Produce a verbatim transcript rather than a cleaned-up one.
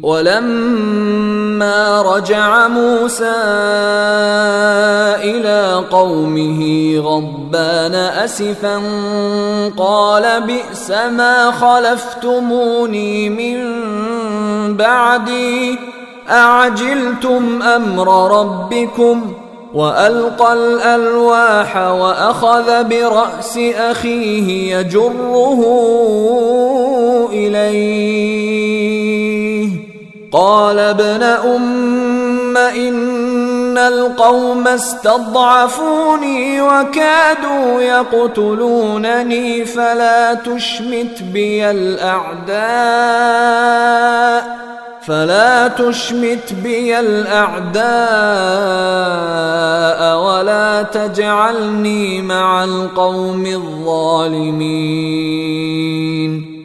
ولما رجع موسى إلى قومه غضبان أسفا قال بئس ما خلفتموني من بعدي أعجلتم أمر ربكم وألقى الألواح وأخذ برأس أخيه يجره إليه قال ابن أم إن القوم استضعفوني وكادوا يقتلونني فلا تشمت بي الأعداء فلا تشمت بي الأعداء ولا تجعلني مع القوم الظالمين